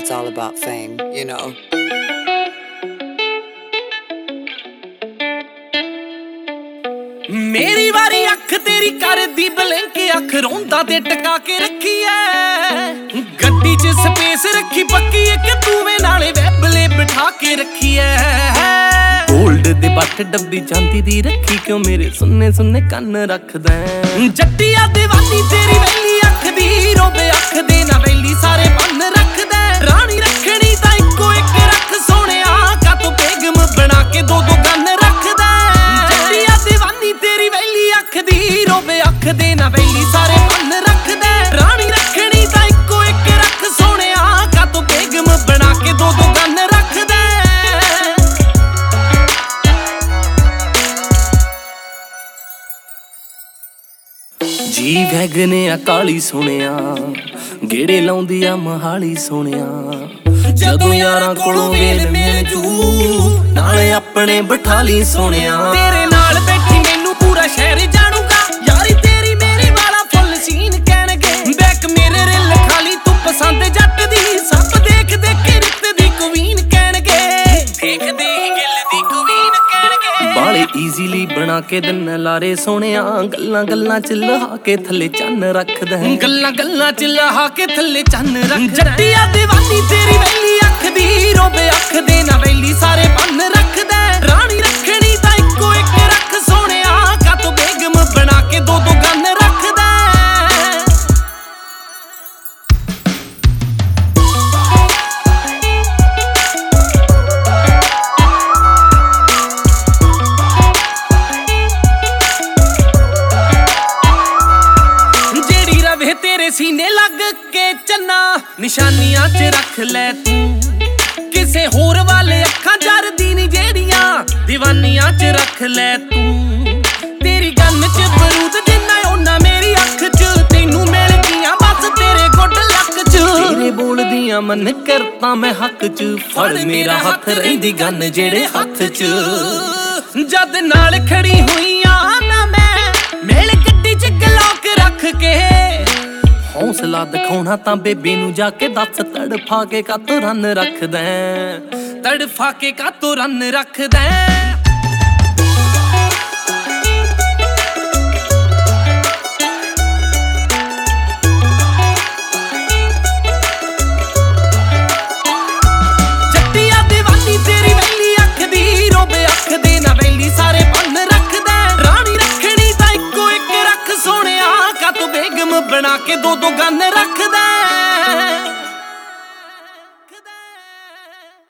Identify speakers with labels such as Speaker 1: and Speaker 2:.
Speaker 1: it's all about fame, you know.
Speaker 2: ਮੇਰੀ ਵਾਰੀ ਅੱਖ ਤੇਰੀ ਕਰਦੀ ਬਲਿੰਕ, ਅੱਖ ਰੋਂਦਾ ਤੇ ਟਕਾ ਕੇ ਰੱਖੀ ਐ। ਗੱਡੀ 'ਚ ਸਪੇਸ ਰੱਖੀ ਪੱਕੀ, ਇੱਕ ਤੂਵੇਂ ਨਾਲੇ ਵੈਬਲੇ ਬਿਠਾ ਕੇ ਰੱਖੀ ਐ। ਗੋਲਡ ਦੇ ਬੱਟ ਡੱਬੀ ਜਾਂਦੀ ਦੀ ਰੱਖੀ, ਕਿਉਂ ਮੇਰੇ ਸੁੰਨੇ ਸੁੰਨੇ ਕੰਨ ਰੱਖਦਾ। ਜੱਟੀਆ ਦੀਵਾਨੀ ਤੇਰੀ ਵੈਲੀ ਅੱਖ ਦੀ, ਰੋਵੇ ਅੱਖ ਦੇ ਨਾ ਵੈਲੀ ਸਾਰੇ ਬੰਨ ਰੱਖਦਾ। ਰਾਣੀ ਰੱਖਣੀ ਤਾਂ ਇੱਕੋ ਇੱਕ ਰੱਖ ਸੋਹਣਿਆ, ਕਾਤੋਂ ਬੇਗਮ ਬਣਾ ਕੇ ਦੋ ਦੋ ਗੰਨ ਰੱਖਦਾ। ਜੱਟੀਆ ਦੀਵਾਨੀ ਤੇਰੀ ਵੈਲੀ ਅੱਖ ਦੀ, ਰੋਵੇ ਅੱਖ ਦੇ ਨਾ ਵੈਲੀ ਸਾਰੇ ਬੰਨ ਰੱਖਦਾ। ਰਾਣੀ ਰੱਖਣੀ ਤਾਂ ਇੱਕੋ ਇੱਕ ਰੱਖ ਸੋਹਣਿਆ, ਕਾਤੋਂ ਬੇਗਮ ਬਣਾ ਕੇ ਦੋ ਦੋ ਗੰਨ ਰੱਖਦਾ। ਜੀ ਵੈਗਨ ਆ ਕਾਲੀ ਸੋਹਣਿਆ, ਗੇੜੇ ਲਾਉਂਦੀ ਆ ਮਹਾਲੀ ਸੋਹਣਿਆ। ਜਦੋਂ ਯਾਰਾਂ ਕੋਲੋਂ ਵੇਲ ਮਿਲ ਜੂ, ਨਾਲੇ ਆਪਣੇ ਬਿਠਾਲੀ ਸੋਹਣਿਆ। ਤੇਰੇ ਨਾਲ ਬੈਠੀ ਮੈਨੂੰ ਪੂਰਾ ਸ਼ਹਿਰ ਜਾਣੂਗਾ, ਯਾਰੀ ਤੇਰੀ ਮੇਰੀ ਵਾਲਾ ਫੁੱਲ ਸੀਨ ਕਹਿਣਗੇ। ਬੈਕ ਮੇਰੇ ਰਿਲ ਖਾਲੀ ਤੂੰ ਪਸੰਦ ਜੱਟ ਦੀ, ਸਭ ਦੇਖ ਦੇਖ ਕੇ ਰਿੱਤ ਦੀ ਕੁਵੀਨ ਕਹਿਣਗੇ। ਦੇਖਦੇ ਹੀ ਗਿੱਲ ਦੀ ਕੁਵੀਨ ਕਹਿਣਗੇ। ਬਾਲੇ ਈਜ਼ੀਲੀ ਬਣਾ ਕੇ ਦਿਨ ਲਾਰੇ ਸੋਹਣਿਆ, ਗੱਲਾਂ ਗੱਲਾਂ ਚ ਲਹਾ ਕੇ ਥੱਲੇ ਚੰਨ ਰੱਖਦਾ। ਗੱਲਾਂ ਗੱਲਾਂ ਚ ਲਹਾ ਕੇ ਥੱਲੇ ਚੰਨ ਰੱਖਦਾ। ਜੱਟੀਆ ਦੀਵਾਨੀ ਤੇਰੀ ਵੈਲੀ ਅੱਖ ਦੀ, ਰੋਵੇ ਅੱਖ ਦੇ ਨਾ ਵੈਲੀ ਸਾਰੇ ਬੰਨ ਰੱਖਦਾ। ਰਾਣੀ ਰੱਖਣੀ ਤਾਂ ਇੱਕੋ ਇੱਕ ਰੱਖ ਸੋਹਣਿਆ, ਕਾਤੋਂ ਬੇਗਮ ਬਣਾ ਕੇ ਦੋ ਦੋ ਗੰਨ ਰੱਖਦਾ। ਜਿਹੜੀ ਰਵੇ ਤੇਰੇ ਸੀਨੇ ਲੱਗ ਕੇ ਚੰਨਾ, ਨਿਸ਼ਾਨੀਆਂ 'ਚ ਰੱਖ ਲੈ ਤੂੰ। ਕਿਸੇ ਹੋਰ ਵਾਲੇ ਅੱਖਾਂ ਜਰਦੀ ਨੀ ਜਿਹੜੀਆਂ, ਦੀਵਾਨੀਆਂ 'ਚ ਰੱਖ ਲੈ ਤੂੰ। ਤੇਰੀ ਗੰਨ 'ਚ ਬਰੂਦ ਜਿੰਨਾ ਓਨਾ ਮੇਰੀ ਅੱਖ 'ਚ, ਤੈਨੂੰ ਮਿਲ ਗਈਆਂ ਬਸ ਤੇਰੇ ਗੁੱਡ ਲੱਕ 'ਚ। ਤੇਰੇ ਬੋਲਦੀਆਂ ਮਨ ਕਰਤਾ ਮੈਂ ਹੱਕ 'ਚ, ਫੜ ਮੇਰਾ ਹੱਥ ਰਹਿੰਦੀ ਗੰਨ ਜਿਹੜੇ ਹੱਥ 'ਚ। ਜਦ ਨਾਲ ਖੜੀ ਹੋਈਆਂ ਨਾ ਮੈਂ, ਮੇਲ ਗੱਡੀ 'ਚ ਗਲੋਕ ਰੱਖ ਕੇ। ਹੌਸਲਾ ਦਿਖਾਉਣਾ ਤਾਂ ਬੇਬੇ ਨੂੰ ਜਾ ਕੇ ਦੱਸ, ਤੜਫਾ ਕੇ ਕਾਤੋਂ ਰੰਨ ਰੱਖਦਾ। ਤੜਫਾ ਕੇ ਕਾਤੋਂ ਰੰਨ ਰੱਖਦਾ। ਜੱਟੀਆ ਦੀਵਾਨੀ ਤੇਰੀ ਵੈਲੀ ਅੱਖ ਦੀ, ਰੋਵੇ ਅੱਖ ਦੇ ਨਾ ਵੈਲੀ ਸਾਰੇ ਬੰਨ ਰੱਖਦਾ। ਰਾਣੀ ਰੱਖਣੀ ਤਾਂ ਇੱਕੋ ਇੱਕ ਰੱਖ ਸੋਹਣਿਆ, ਕਾਤੋਂ ਬੇਗਮ ਬਣਾ ਕੇ ਦੋ ਦੋ ਗੰਨ ਰੱਖਦਾ।